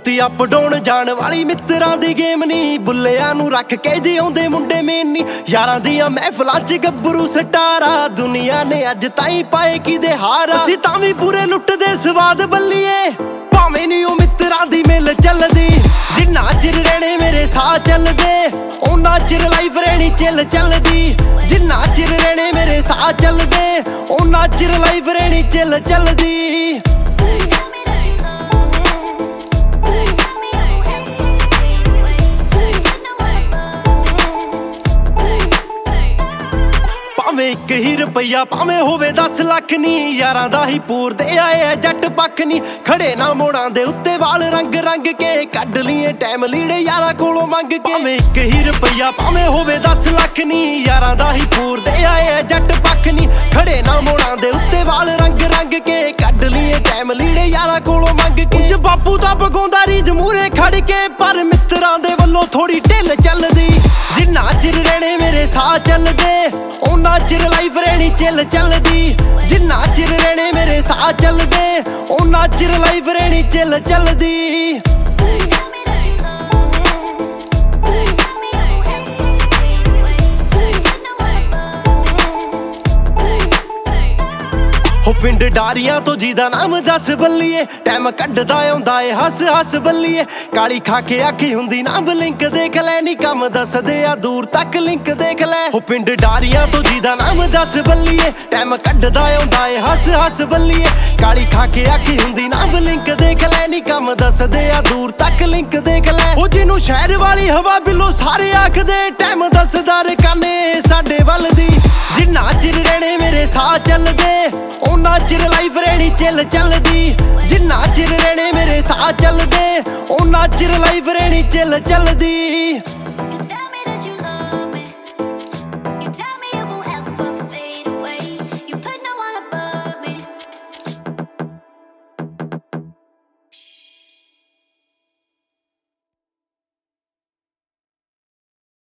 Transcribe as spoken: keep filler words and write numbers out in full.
ਬਹੁਤੀ up down ਜਾਣ ਵਾਲੀ ਮਿੱਤਰਾਂ ਦੀ ਗੇਮ ਨਹੀਂ। ਬੁੱਲਿਆਂ ਨੂੰ ਰੱਖ ਕੇ ਜਿਉਂਦੇ ਮੁੰਡੇ ਮੇਨ ਨਹੀਂ। ਯਾਰਾਂ ਦੀਆਂ ਮਹਿਫਲਾਂ 'ਚ ਗੱਭਰੂ ਸਟਾਰਾ, ਦੁਨੀਆ ਨੇ ਅੱਜ ਤਾਈਂ ਪਾਏ ਕਿਦੇ ਹਾਰ। ਅਸੀਂ ਤਾਂ ਵੀ ਪੂਰੇ ਲੁੱਟਦੇ ਸਵਾਦ ਬੱਲੀਏ, ਭਾਵੇਂ ਨਹੀਂ ਉਹ ਮਿੱਤਰਾਂ ਦੀ ਮਿਲ ਚੱਲਦੀ। ਜਿੰਨਾ ਚਿਰ ਰਹਿਣੇ ਮੇਰੇ ਸਾਹ ਚੱਲਦੇ, ਉਹਨਾਂ ਚਿਰ ਲਾਈਫ ਰਹਿਣੀ ਚੱਲ ਚੱਲਦੀ। ਜਿੰਨਾ ਚਿਰ ਰਹਿਣੇ ਮੇਰੇ ਸਾਹ ਚੱਲਦੇ, ਉਹਨਾਂ ਚਿਰ ਲਾਈਫ ਰਹਿਣੀ ਚੱਲ ਚੱਲਦੀ। ਭਾਵੇਂ ਇੱਕ ਹੀ ਰੁਪਈਆ ਭਾਵੇਂ ਹੋਵੇ ਦਸ ਲੱਖ ਨੀ, ਯਾਰਾਂ ਦਾ ਹੀ ਪੂਰਦੇ ਆਏ ਐ ਜੱਟ ਪੱਖ ਨੀ। ਖੜੇ ਨਾ ਮੋੜਾਂ ਦੇ ਉੱਤੇ ਵਾਲ ਰੰਗ ਰੰਗ ਕੇ, ਕੱਢ ਲਈਏ ਟਾਈਮ ਲੀੜੇ ਯਾਰਾਂ ਕੋਲੋਂ ਮੰਗ ਕੇ। ਭਾਵੇਂ ਇੱਕ ਹੀ ਰੁਪਈਆ ਭਾਵੇਂ ਹੋਵੇ ਦਸ ਲੱਖ ਨੀ, ਯਾਰਾਂ ਦਾ ਹੀ ਪੂਰਦੇ ਆਏ ਐ ਜੱਟ ਪੱਖ ਨੀ। ਖੜੇ ਨਾ ਮੋੜਾਂ ਦੇ ਉੱਤੇ ਵਾਲ ਰੰਗ ਰੰਗ ਕੇ, ਕੱਢ ਲਈਏ ਟਾਈਮ ਲੀੜੇ ਯਾਰਾਂ ਕੋਲੋਂ ਮੰਗ ਕੇ। ਕੁਝ ਬਾਪੂ ਦਾ ਪਗਾਉਂਦਾ ਰੀਝ ਮੂਹਰੇ ਖੜ ਕੇ, ਪਰ ਮਿੱਤਰਾਂ ਦੇ ਵੱਲੋਂ ਥੋੜੀ ਢਿੱਲ ਚੱਲਦੀ। ਜਿੰਨਾ ਚਿਰ ਰਹਿਣੇ ਮੇਰੇ ਸਾਹ ਚੱਲਦੇ, ਉਹਨਾਂ ਚਿਰ ਲਾਈਫ ਰਹਿਣੀ ਚੱਲ ਚੱਲਦੀ। ਜਿੰਨਾ ਚਿਰ ਰਹਿਣੇ ਮੇਰੇ ਸਾਹ ਚੱਲਦੇ, ਉਹਨਾਂ ਚਿਰ ਲਾਈਫ ਰਹਿਣੀ ਚੱਲ ਚੱਲਦੀ। ਹੋ ਪਿੰਡ ਡਾਰੀਆਂ ਤੋਂ ਜਿਹਦਾ ਨਾਮ ਦੱਸ ਬੱਲੀਏ, ਟਾਈਮ ਕੱਢਦਾ ਆਉਂਦਾ ਏ ਹੱਸ ਹੱਸ ਬੱਲੀਏ। ਕਾਲੀ ਖਾ ਕੇ ਆਖੀ ਹੁੰਦੀ ਨਾ ਬਲਿੰਕ ਦੇਖ ਲੈ ਨੀ, ਕੰਮ ਦੱਸਦੇ ਆ ਦੂਰ ਤੱਕ ਲਿੰਕ ਦੇਖ ਲੈ। ਹੋ ਪਿੰਡ ਡਾਰੀਆਂ ਤੋਂ ਜਿਹਦਾ ਨਾਮ ਦੱਸ ਬੱਲੀਏ, ਟਾਈਮ ਕੱਢਦਾ ਆਉਂਦਾ ਏ ਹੱਸ ਹੱਸ ਬੱਲੀਏ। ਕਾਲੀ ਖਾ ਕੇ ਆਖੀ ਹੁੰਦੀ ਨਾ ਬਲਿੰਕ ਦੇਖ ਲੈ ਨੀ, ਕੰਮ ਦੱਸਦੇ ਆ ਦੂਰ ਤੱਕ ਲਿੰਕ ਦੇਖ ਲੈ। ਉਹ ਜਿਹਨੂੰ ਸ਼ਹਿਰ ਵਾਲੀ ਹਵਾ ਬਿੱਲੋ ਸਾਰੇ ਆਖਦੇ, ਟਾਈਮ ਦੱਸਦਾ ਰਕਾਨੇ ਸਾਡੇ ਵੱਲ ਦੀ। ਜਿੰਨਾ ਚਿਰ ਰਹਿਣੇ ਮੇਰੇ ਸਾਹ ਚੱਲਦੇ, ਉਹਨਾਂ ਚਿਰ ਲਾਈਫ ਰਹਿਣੀ ਚੱਲ ਚੱਲਦੀ। ਜਿੰਨਾ ਚਿਰ ਰਹਿਣੇ ਮੇਰੇ ਸਾਹ ਚੱਲਦੇ, ਉਹਨਾਂ ਚਿਰ ਲਾਈਫ ਰਹਿਣੀ ਚੱਲ ਚੱਲਦੀ।